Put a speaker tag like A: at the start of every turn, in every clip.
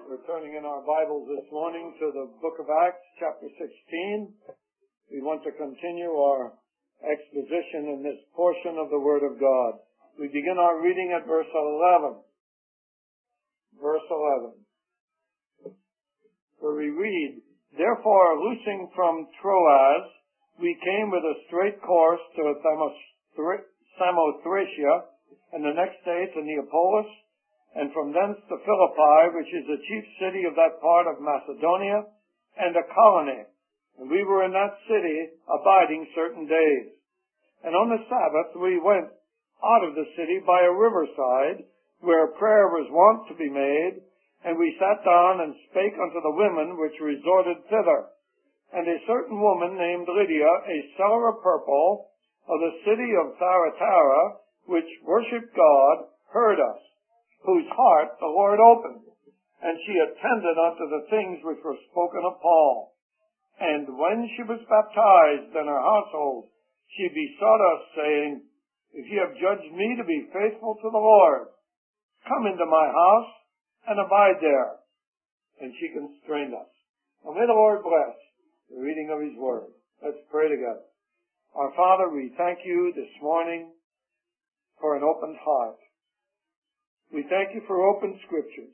A: We're turning in our Bibles this morning to the book of Acts, chapter 16. We want to continue our exposition in this portion of the Word of God. We begin our reading at verse 11. Verse 11. Where we read, "Therefore, loosing from Troas, we came with a straight course to Samothracia, and the next day to Neapolis, and from thence to Philippi, which is the chief city of that part of Macedonia, and a colony. And we were in that city abiding certain days. And on the Sabbath we went out of the city by a riverside, where prayer was wont to be made, and we sat down and spake unto the women which resorted thither. And a certain woman named Lydia, a seller of purple, of the city of Thyatira, which worshipped God, heard us, whose heart the Lord opened, and she attended unto the things which were spoken of Paul. And when she was baptized in her household, she besought us, saying, If ye have judged me to be faithful to the Lord, come into my house and abide there. And she constrained us." And may the Lord bless the reading of His Word. Let's pray together. Our Father, we thank You this morning for an opened heart. We thank You for open Scriptures.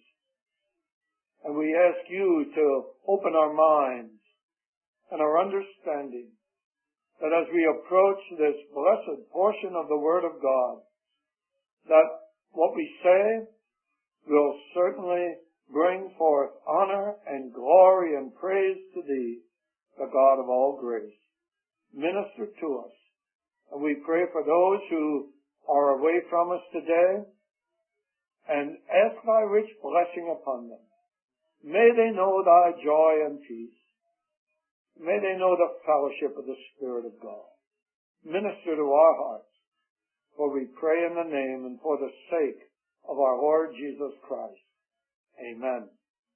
A: And we ask You to open our minds and our understanding, that as we approach this blessed portion of the Word of God, that what we say will certainly bring forth honor and glory and praise to Thee, the God of all grace. Minister to us. And we pray for those who are away from us today, and ask Thy rich blessing upon them. May they know Thy joy and peace. May they know the fellowship of the Spirit of God. Minister to our hearts, for we pray in the name and for the sake of our Lord Jesus Christ. Amen.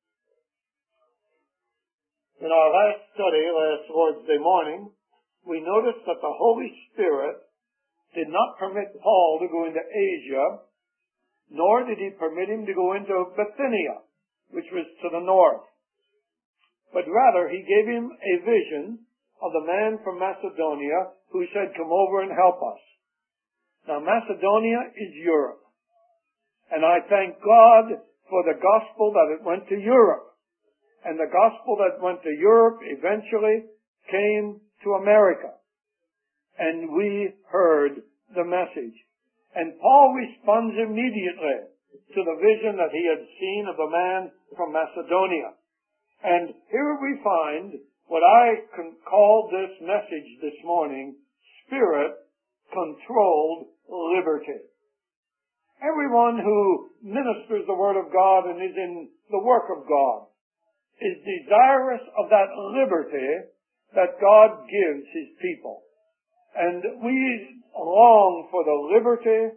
A: In our last study, last Lord's Day morning, we noticed that the Holy Spirit did not permit Paul to go into Asia, nor did He permit him to go into Bithynia, which was to the north. But rather, He gave him a vision of the man from Macedonia who said, "Come over and help us." Now, Macedonia is Europe. And I thank God for the gospel that it went to Europe. And the gospel that went to Europe eventually came to America. And we heard the message. And Paul responds immediately to the vision that he had seen of a man from Macedonia. And here we find what I can call this message this morning, Spirit-controlled liberty. Everyone who ministers the Word of God and is in the work of God is desirous of that liberty that God gives His people. And we long for the liberty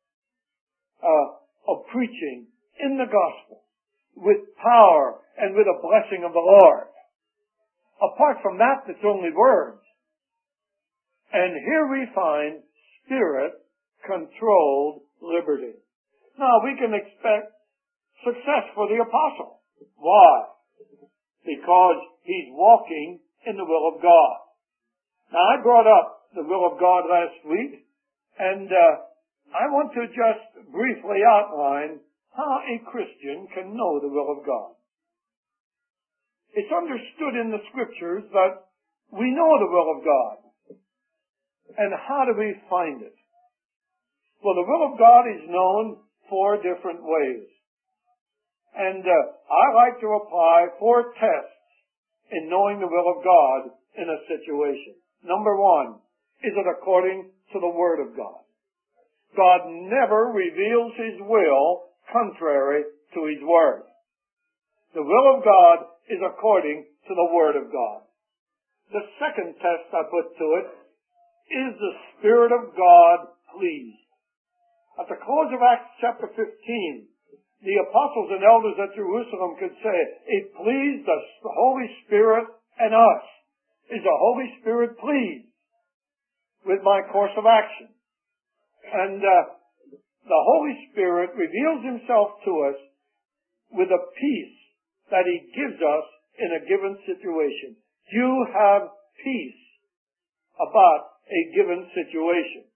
A: of preaching in the gospel with power and with a blessing of the Lord. Apart from that, it's only words. And here we find Spirit-controlled liberty. Now, we can expect success for the apostle. Why? Because he's walking in the will of God. Now, I brought up the will of God last week, and I want to just briefly outline how a Christian can know the will of God. It's understood in the Scriptures that we know the will of God. And how do we find it? Well, the will of God is known 4 different ways. And I like to apply 4 tests in knowing the will of God in a situation. Number 1, is it according to the Word of God? God never reveals His will contrary to His Word. The will of God is according to the Word of God. The second test I put to it, is the Spirit of God pleased? At the close of Acts chapter 15, the apostles and elders at Jerusalem could say, "It pleased the Holy Spirit and us." Is the Holy Spirit pleased with my course of action? And the Holy Spirit reveals Himself to us with a peace that He gives us in a given situation. You have peace about a given situation.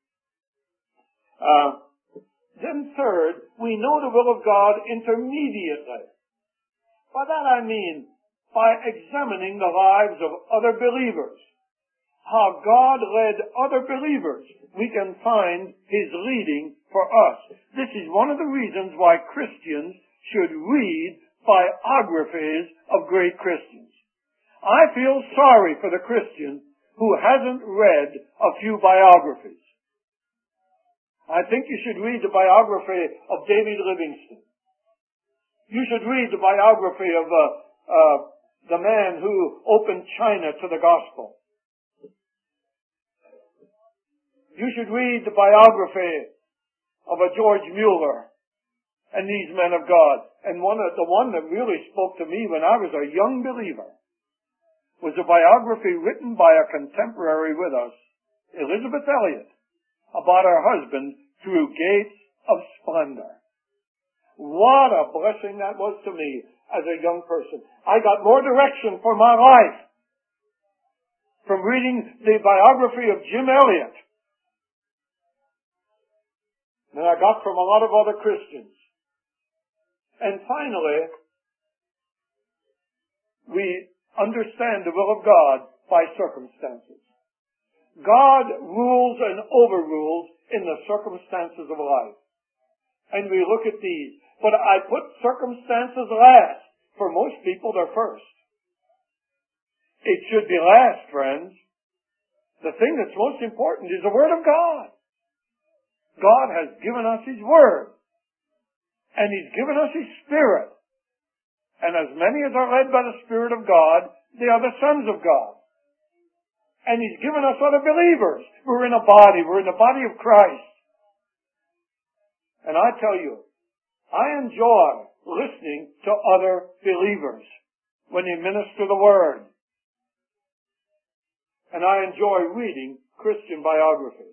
A: Then third, we know the will of God intermediately. By that I mean by examining the lives of other believers. How God led other believers, we can find His leading for us. This is one of the reasons why Christians should read biographies of great Christians. I feel sorry for the Christian who hasn't read a few biographies. I think you should read the biography of David Livingstone. You should read the biography of the man who opened China to the gospel. You should read the biography of a George Mueller and these men of God. And the one that really spoke to me when I was a young believer was a biography written by a contemporary with us, Elizabeth Elliot, about her husband, Through Gates of Splendor. What a blessing that was to me as a young person. I got more direction for my life from reading the biography of Jim Elliot than I got from a lot of other Christians. And finally, we understand the will of God by circumstances. God rules and overrules in the circumstances of life. And we look at these. But I put circumstances last. For most people, they're first. It should be last, friends. The thing that's most important is the Word of God. God has given us His Word. And He's given us His Spirit. And as many as are led by the Spirit of God, they are the sons of God. And He's given us other believers. We're in a body. We're in the body of Christ. And I tell you, I enjoy listening to other believers when they minister the Word. And I enjoy reading Christian biography.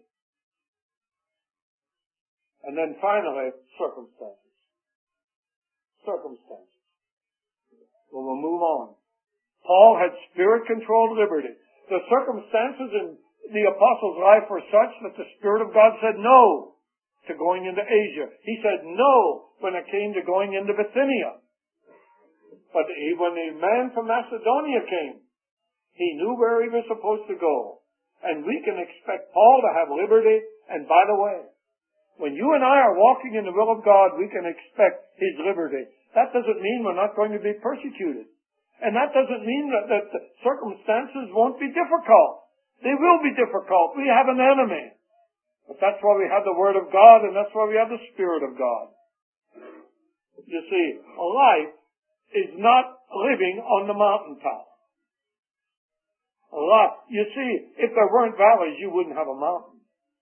A: And then finally, circumstances. Circumstances. Well, we'll move on. Paul had Spirit-controlled liberty. The circumstances in the apostle's life were such that the Spirit of God said no to going into Asia. He said no when it came to going into Bithynia. But when the man from Macedonia came, he knew where he was supposed to go. And we can expect Paul to have liberty. And by the way, when you and I are walking in the will of God, we can expect His liberty. That doesn't mean we're not going to be persecuted. And that doesn't mean that the circumstances won't be difficult. They will be difficult. We have an enemy. But that's why we have the Word of God, and that's why we have the Spirit of God. You see, life is not living on the mountaintop. You see, if there weren't valleys, you wouldn't have a mountain.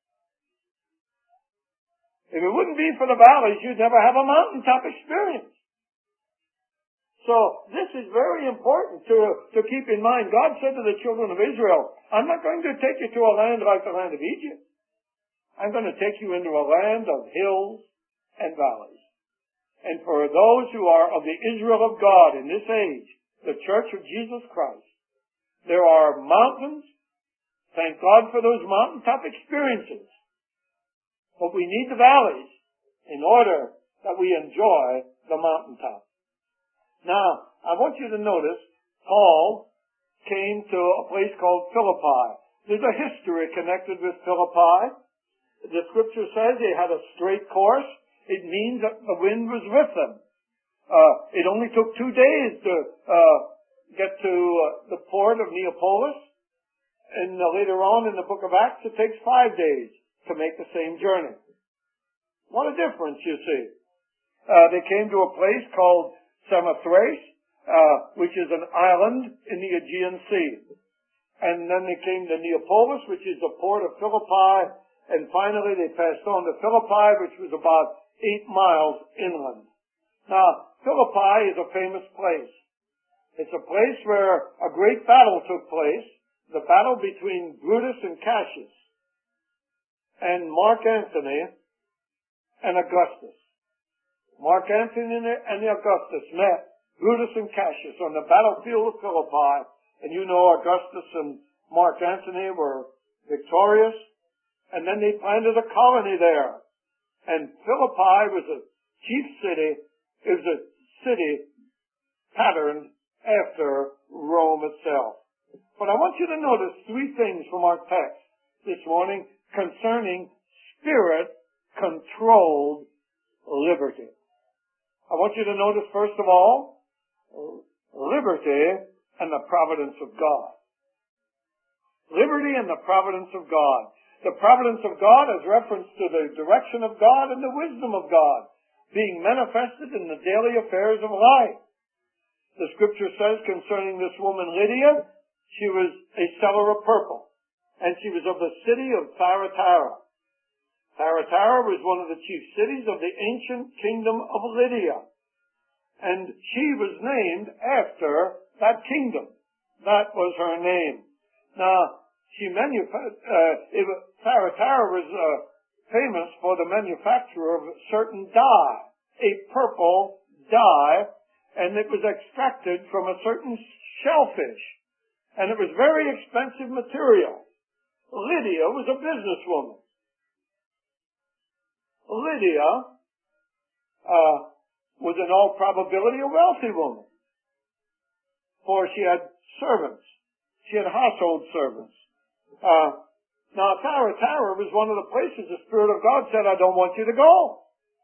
A: If it wouldn't be for the valleys, you'd never have a mountaintop experience. So this is very important to keep in mind. God said to the children of Israel, I'm not going to take you to a land like the land of Egypt. I'm going to take you into a land of hills and valleys. And for those who are of the Israel of God in this age, the Church of Jesus Christ, there are mountains. Thank God for those mountaintop experiences. But we need the valleys in order that we enjoy the mountaintop. Now, I want you to notice, Paul came to a place called Philippi. There's a history connected with Philippi. The scripture says he had a straight course. It means that the wind was with them. It only took 2 days to get to the port of Neapolis. And later on in the book of Acts, it takes 5 days to make the same journey. What a difference, you see. They came to a place called Samothrace, which is an island in the Aegean Sea. And then they came to Neapolis, which is the port of Philippi. And finally they passed on to Philippi, which was about 8 miles inland. Now, Philippi is a famous place. It's a place where a great battle took place, the battle between Brutus and Cassius, and Mark Antony and Augustus. Mark Antony and Augustus met Brutus and Cassius on the battlefield of Philippi. And you know Augustus and Mark Antony were victorious. And then they planted a colony there. And Philippi was a chief city. It was a city patterned after Rome itself. But I want you to notice three things from our text this morning concerning Spirit-controlled liberty. I want you to notice, first of all, liberty and the providence of God. Liberty and the providence of God. The providence of God has reference to the direction of God and the wisdom of God being manifested in the daily affairs of life. The scripture says concerning this woman Lydia, she was a seller of purple, and she was of the city of Thyatira. Thyatira was one of the chief cities of the ancient kingdom of Lydia, and she was named after that kingdom. That was her name. Now, Thyatira was famous for the manufacture of a certain dye, a purple dye, and it was extracted from a certain shellfish. And it was very expensive material. Lydia was a businesswoman. Lydia was in all probability a wealthy woman. For she had servants. She had household servants. Now, Thyatira was one of the places the Spirit of God said, I don't want you to go.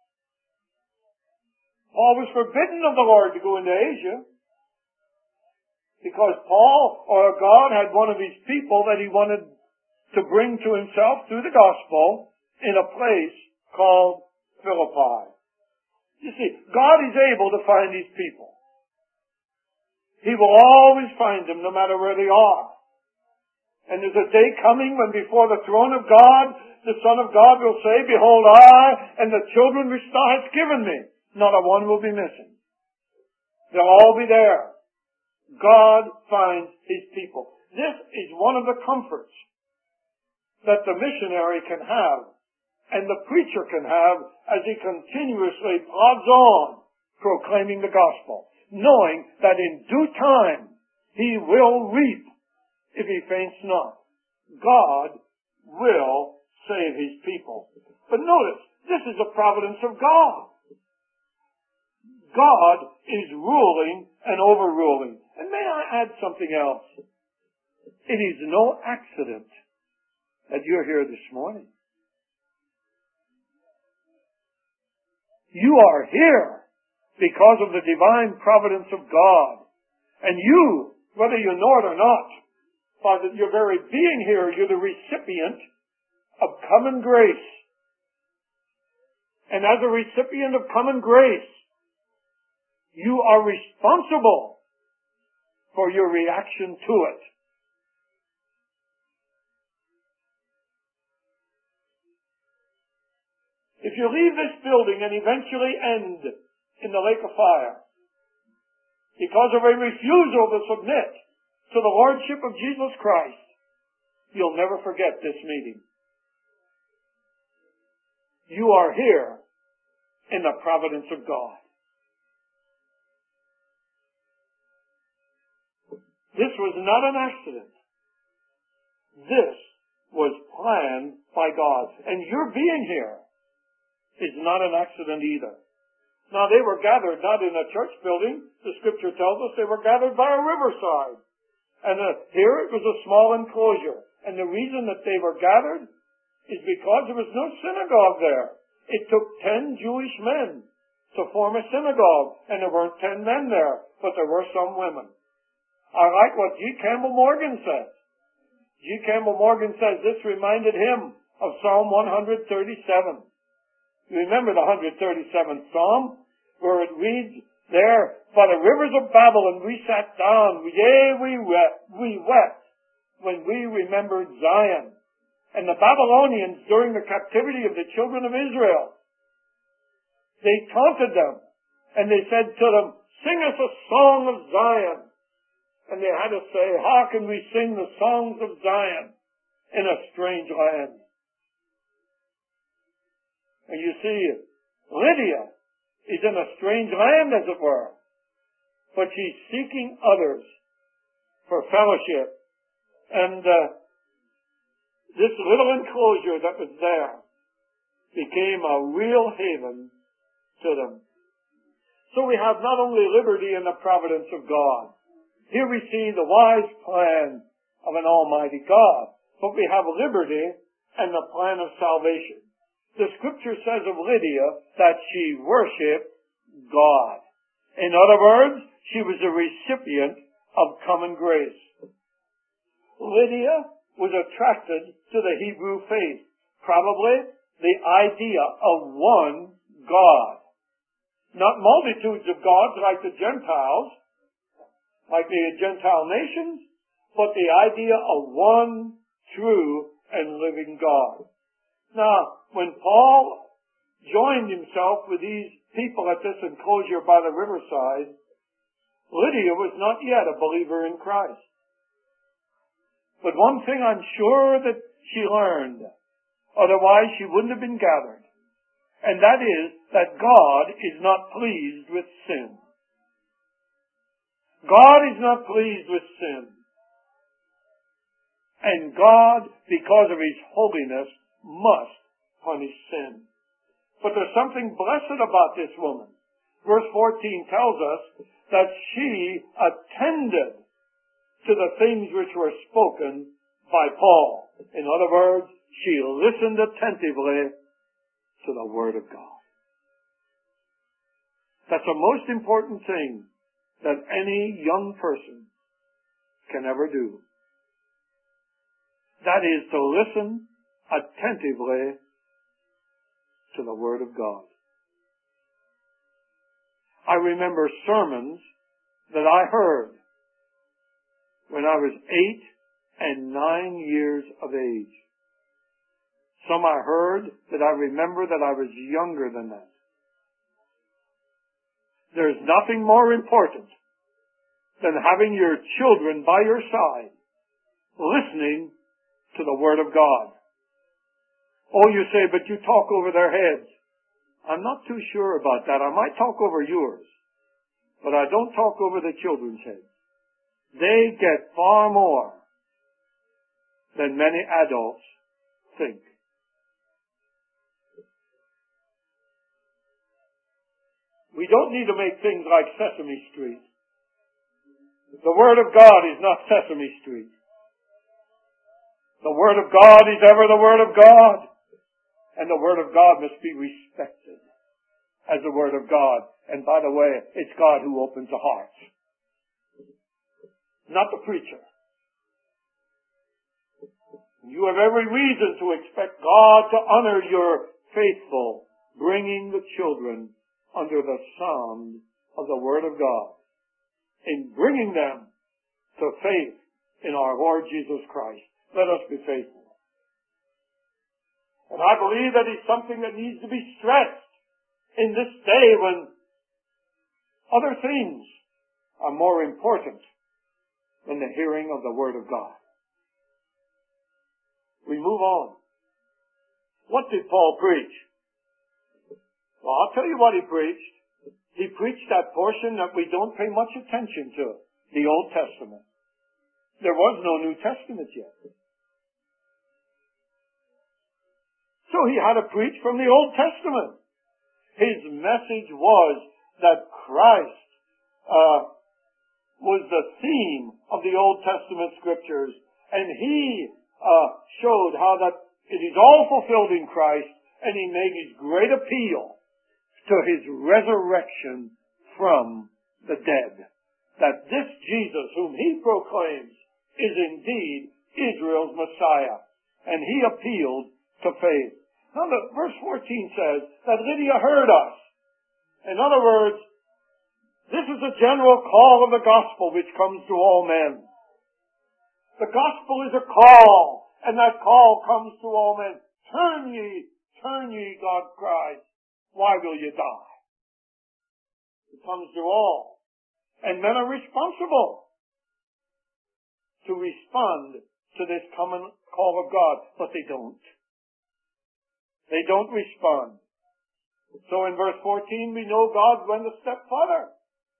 A: Paul was forbidden of the Lord to go into Asia. Because Paul, or God, had one of his people that he wanted to bring to himself through the gospel in a place called Philippi. You see, God is able to find his people. He will always find them no matter where they are. And there's a day coming when before the throne of God, the Son of God will say, Behold, I and the children which thou hast given me, not a one will be missing. They'll all be there. God finds his people. This is one of the comforts that the missionary can have and the preacher can have as he continuously plods on proclaiming the gospel, knowing that in due time he will reap if he faints not. God will save his people. But notice, this is the providence of God. God is ruling and overruling. And may I add something else? It is no accident that you're here this morning. You are here because of the divine providence of God. And you, whether you know it or not, by your very being here, you're the recipient of common grace. And as a recipient of common grace, you are responsible for your reaction to it. If you leave this building and eventually end in the lake of fire because of a refusal to submit to the Lordship of Jesus Christ, you'll never forget this meeting. You are here in the providence of God. This was not an accident. This was planned by God. And your being here is not an accident either. Now, they were gathered not in a church building. The scripture tells us they were gathered by a riverside. And here it was a small enclosure. And the reason that they were gathered is because there was no synagogue there. It took 10 Jewish men to form a synagogue. And there weren't 10 men there, but there were some women. I like what G. Campbell Morgan says. G. Campbell Morgan says this reminded him of Psalm 137. You remember the 137th Psalm, where it reads there, By the rivers of Babylon we sat down, yea, we wept when we remembered Zion. And the Babylonians, during the captivity of the children of Israel, they taunted them, and they said to them, Sing us a song of Zion. And they had to say, how can we sing the songs of Zion in a strange land? And you see, Lydia is in a strange land, as it were. but she's seeking others for fellowship. And this little enclosure that was there became a real haven to them. So we have not only liberty in the providence of God. Here we see the wise plan of an almighty God. But we have liberty and the plan of salvation. The scripture says of Lydia that she worshiped God. In other words, she was a recipient of common grace. Lydia was attracted to the Hebrew faith. Probably the idea of one God. Not multitudes of gods like the Gentiles, like the Gentile nations, but the idea of one true and living God. Now, when Paul joined himself with these people at this enclosure by the riverside, Lydia was not yet a believer in Christ. But one thing I'm sure that she learned, otherwise she wouldn't have been gathered, and that is that God is not pleased with sin. God is not pleased with sin. And God, because of His holiness, must punish sin. But there's something blessed about this woman. Verse 14 tells us that she attended to the things which were spoken by Paul. In other words, she listened attentively to the Word of God. That's the most important thing that any young person can ever do. That is to listen attentively to the Word of God. I remember sermons that I heard when I was 8 and 9 years of age. Some I heard that I remember that I was younger than that. There's nothing more important than having your children by your side, listening to the Word of God. Oh, you say, but you talk over their heads. I'm not too sure about that. I might talk over yours, but I don't talk over the children's heads. They get far more than many adults think. We don't need to make things like Sesame Street. The Word of God is not Sesame Street. The Word of God is ever the Word of God. And the Word of God must be respected as the Word of God. And by the way, it's God who opens the hearts, not the preacher. You have every reason to expect God to honor your faithful bringing the children under the sound of the Word of God, in bringing them to faith in our Lord Jesus Christ. Let us be faithful. And I believe that is something that needs to be stressed in this day when other things are more important than the hearing of the Word of God. We move on. What did Paul preach? Well, I'll tell you what he preached. He preached that portion that we don't pay much attention to, the Old Testament. There was no New Testament yet. So he had to preach from the Old Testament. His message was that Christ was the theme of the Old Testament scriptures, and he showed how that it is all fulfilled in Christ, and he made his great appeal to his resurrection from the dead. That this Jesus, whom he proclaims, is indeed Israel's Messiah. And he appealed to faith. Now, verse 14 says that Lydia heard us. In other words, this is a general call of the gospel which comes to all men. The gospel is a call, and that call comes to all men. Turn ye, God cries. Why will you die? It comes to all. And men are responsible to respond to this common call of God, but they don't. They don't respond. So in verse 14 we know God went a step further. And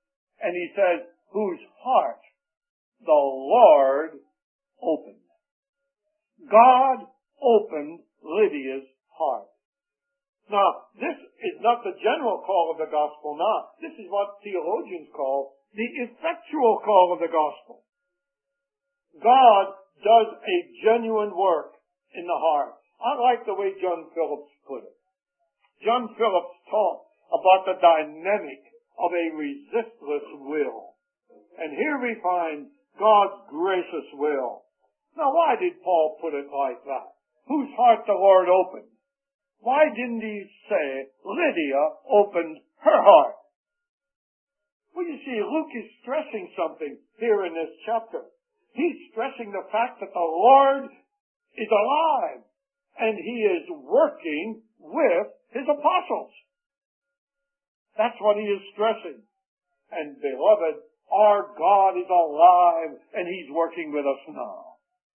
A: And he says, whose heart the Lord opened. God opened Lydia's heart. Now, this is not the general call of the gospel now. This is what theologians call the effectual call of the gospel. God does a genuine work in the heart. I like the way John Phillips put it. John Phillips taught about the dynamic of a resistless will. And here we find God's gracious will. Now, why did Paul put it like that? Whose heart the Lord opened? Why didn't he say Lydia opened her heart? Well, you see, Luke is stressing something here in this chapter. He's stressing the fact that the Lord is alive and he is working with his apostles. That's what he is stressing. And beloved, our God is alive and he's working with us now.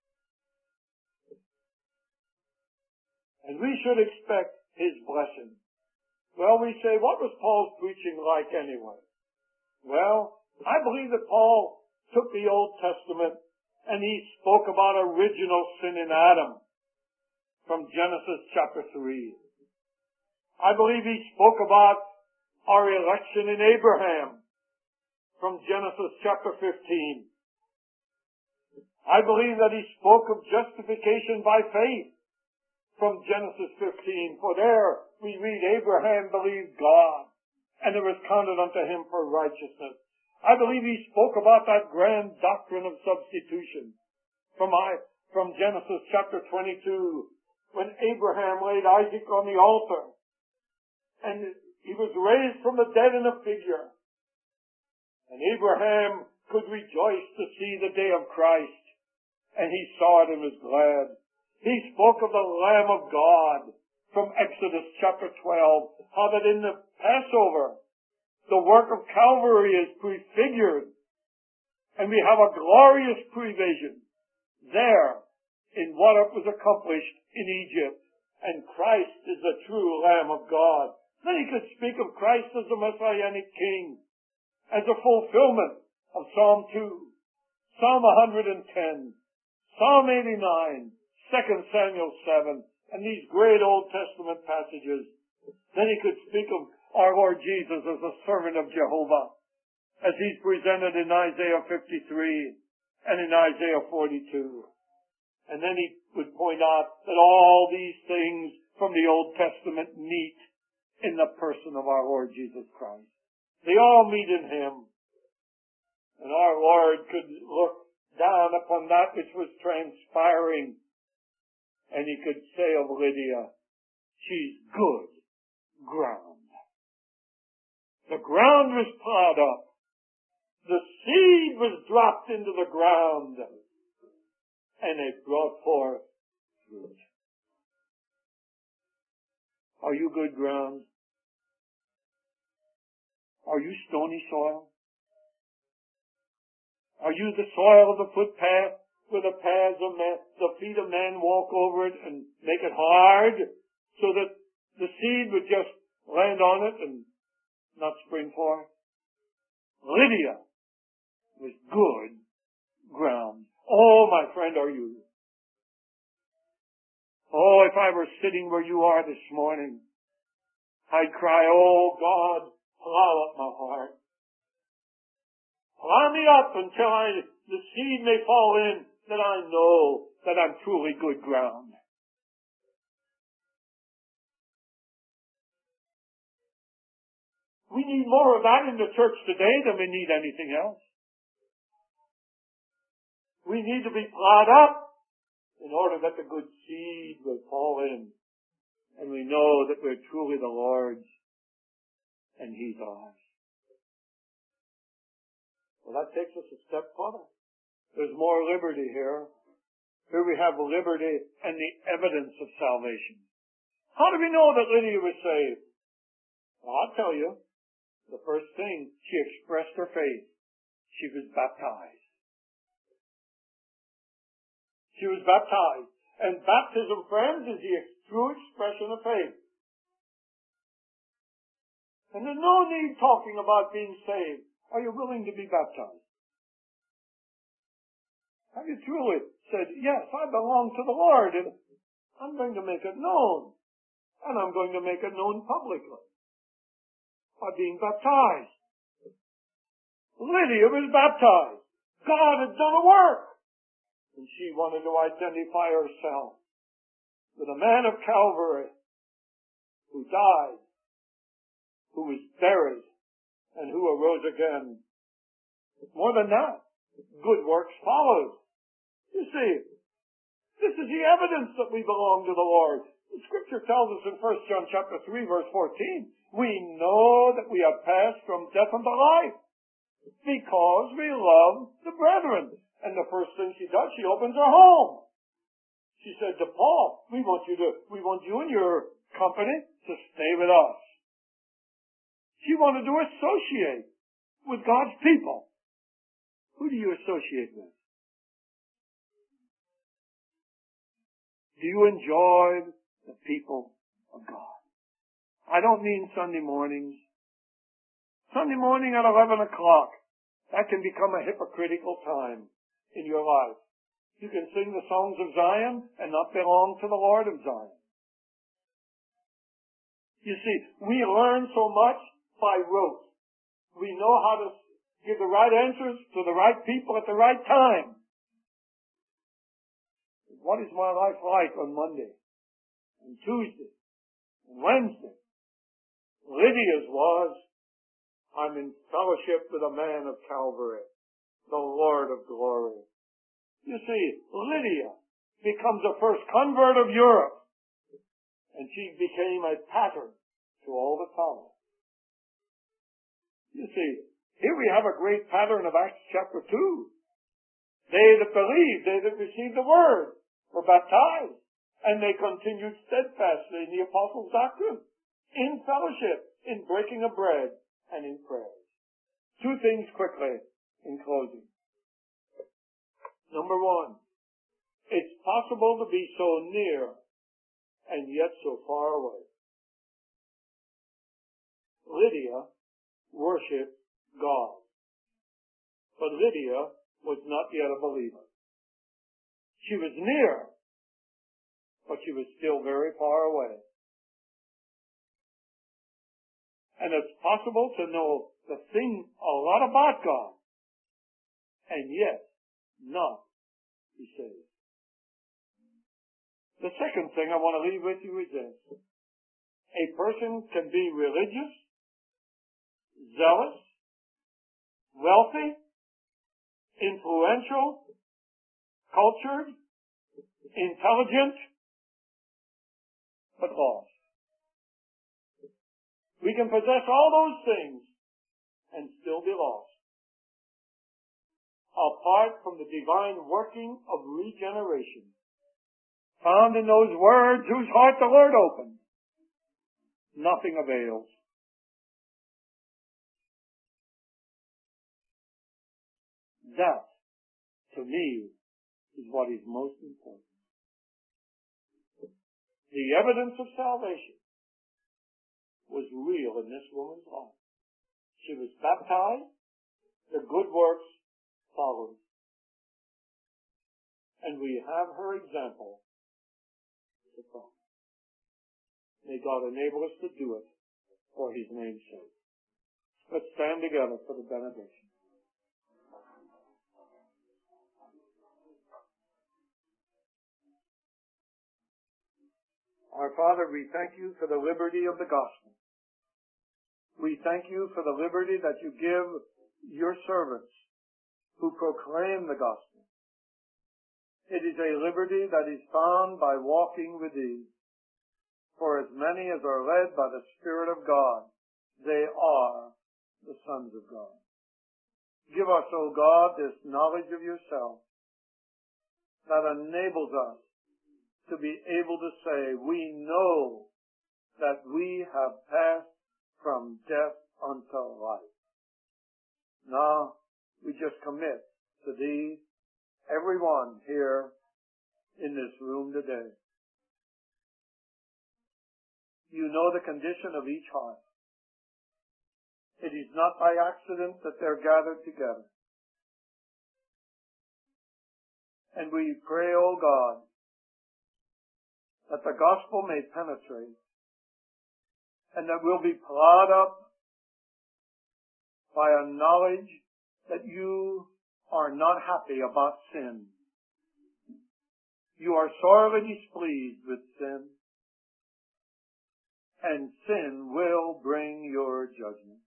A: And we should expect his blessing. Well, we say, what was Paul's preaching like anyway? Well, I believe that Paul took the Old Testament and he spoke about original sin in Adam from Genesis chapter 3. I believe he spoke about our election in Abraham from Genesis chapter 15. I believe that he spoke of justification by faith from Genesis 15. For there we read Abraham believed God and it was counted unto him for righteousness. I believe he spoke about that grand doctrine of substitution from Genesis chapter 22 when Abraham laid Isaac on the altar and he was raised from the dead in a figure. And Abraham could rejoice to see the day of Christ. And he saw it and was glad. He spoke of the Lamb of God from Exodus chapter 12. How that in the Passover, the work of Calvary is prefigured. And we have a glorious prevision there in what was accomplished in Egypt. And Christ is the true Lamb of God. Then he could speak of Christ as the Messianic King, as a fulfillment of Psalm 2, Psalm 110, Psalm 89, 2 Samuel 7, and these great Old Testament passages. Then he could speak of our Lord Jesus as the servant of Jehovah, as he's presented in Isaiah 53 and in Isaiah 42. And then he would point out that all these things from the Old Testament meet in the person of our Lord Jesus Christ. They all meet in him. And our Lord could look down upon that which was transpiring, and he could say of Lydia, she's good ground. The ground was plowed up. The seed was dropped into the ground, and it brought forth fruit. Are you good ground? Are you stony soil? Are you the soil of the footpath where the feet of men walk over it and make it hard so that the seed would just land on it and not spring forth? Lydia was good ground. Oh, my friend, are you? Oh, if I were sitting where you are this morning, I'd cry, oh God, plow up my heart. Plow me up until the seed may fall in, that I know that I'm truly good ground. We need more of that in the church today than we need anything else. We need to be plowed up in order that the good seed will fall in. And we know that we're truly the Lord's and he's ours. Well, that takes us a step further. There's more liberty here. Here we have liberty and the evidence of salvation. How do we know that Lydia was saved? Well, I'll tell you. The first thing, she expressed her faith. She was baptized. She was baptized. And baptism, friends, is the true expression of faith. And there's no need talking about being saved. Are you willing to be baptized? Have you truly said, yes, I belong to the Lord, and I'm going to make it known, and I'm going to make it known publicly by being baptized? Lydia was baptized. God had done a work. And she wanted to identify herself with a man of Calvary who died, who was buried, and who arose again. More than that, good works followed. You see, this is the evidence that we belong to the Lord. The Scripture tells us in 1 John chapter 3, verse 14, we know that we have passed from death unto life because we love the brethren. And the first thing she does, she opens her home. She said to Paul, we want you and your company to stay with us. She wanted to associate with God's people. Who do you associate with? Do you enjoy the people of God? I don't mean Sunday mornings. Sunday morning at 11 o'clock, that can become a hypocritical time in your life. You can sing the songs of Zion and not belong to the Lord of Zion. You see, we learn so much by rote. We know how to give the right answers to the right people at the right time. What is my life like on Monday and Tuesday and Wednesday? Lydia's was, I'm in fellowship with a man of Calvary, the Lord of glory. You see, Lydia becomes the first convert of Europe, and she became a pattern to all the followers. You see, here we have a great pattern of Acts chapter 2. They that believed, they that received the word, were baptized, and they continued steadfastly in the apostles' doctrine, in fellowship, in breaking of bread, and in prayers. Two things quickly in closing. Number one, it's possible to be so near and yet so far away. Lydia worshipped God, but Lydia was not yet a believer. She was near, but she was still very far away. And it's possible to know a lot about God, and yet not be saved. The second thing I want to leave with you is this. A person can be religious, zealous, wealthy, influential, cultured, intelligent, but lost. We can possess all those things and still be lost, apart from the divine working of regeneration found in those words whose heart the Lord opened. Nothing avails. That, to me, is what is most important. The evidence of salvation was real in this woman's life. She was baptized, the good works followed, and we have her example to follow. May God enable us to do it for His name's sake. Let's stand together for the benediction. Our Father, we thank you for the liberty of the gospel. We thank you for the liberty that you give your servants who proclaim the gospel. It is a liberty that is found by walking with thee. For as many as are led by the Spirit of God, they are the sons of God. Give us, O God, this knowledge of yourself that enables us to be able to say, we know that we have passed from death unto life. Now, we just commit to thee, everyone here in this room today. You know the condition of each heart. It is not by accident that they're gathered together. And we pray, O God, that the gospel may penetrate and that we'll be plowed up by a knowledge that you are not happy about sin. You are sorely displeased with sin, and sin will bring your judgment.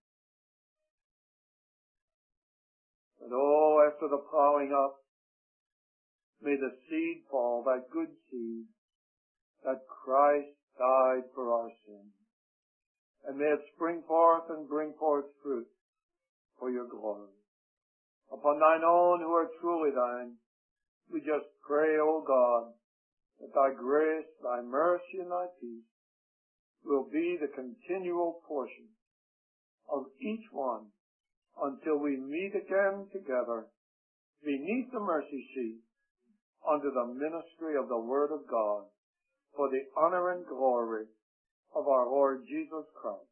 A: But oh, after the plowing up, may the seed fall, that good seed, that Christ died for our sins. And may it spring forth and bring forth fruit for your glory. Upon thine own who are truly thine, we just pray, O God, that thy grace, thy mercy, and thy peace will be the continual portion of each one until we meet again together beneath the mercy seat under the ministry of the Word of God for the honor and glory of our Lord Jesus Christ.